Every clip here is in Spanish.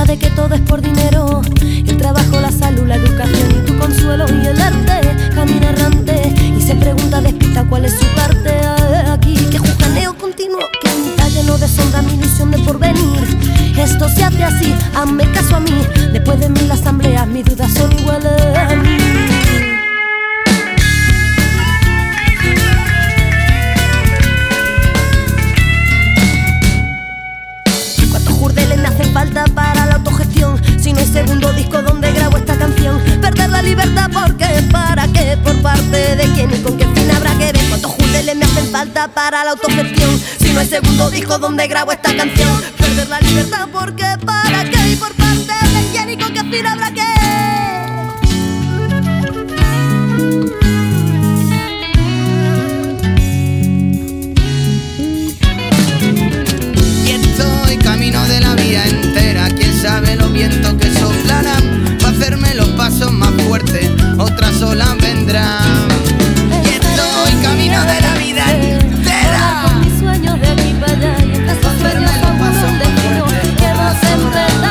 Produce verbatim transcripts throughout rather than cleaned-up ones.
de que todo es por dinero, el trabajo, la salud, la educación y tu consuelo. Y el arte camina errante y se pregunta despista cuál es su parte aquí. Que jujaneo continuo, que está lleno de sombra, mi ilusión de porvenir. Esto se hace así, hazme caso a mí. Después de mil asambleas, mis dudas son iguales a mí. Falta para la autogestión, si no hay segundo disco donde grabo esta canción. Perder la libertad, ¿por qué? ¿Para qué? ¿Por parte de quién y con qué fin habrá que ver? ¿Cuántos jurdeles me hacen falta para la autogestión? Si no hay segundo disco donde grabo esta canción. Perder la libertad, ¿por qué? ¿Para qué? ¿Y por parte de quién y con qué fin habrá que ver? Camino de la vida entera, quién sabe los vientos que soplarán para hacerme los pasos más fuertes, otras olas vendrán. Y estoy camino de la vida entera, con mis sueños de aquí para allá, y entre esos sueños son un destino que no se enfrenta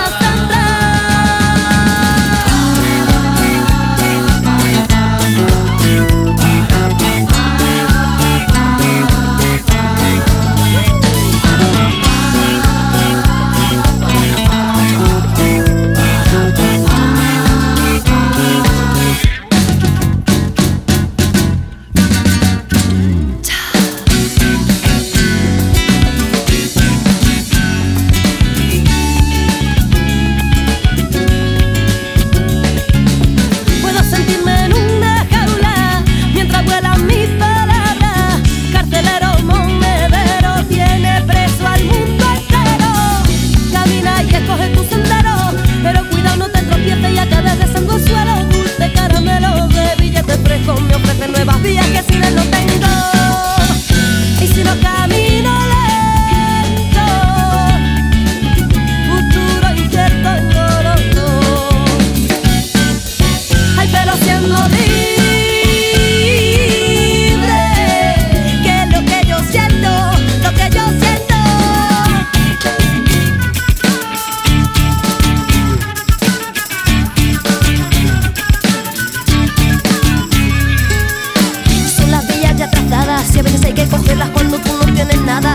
nada.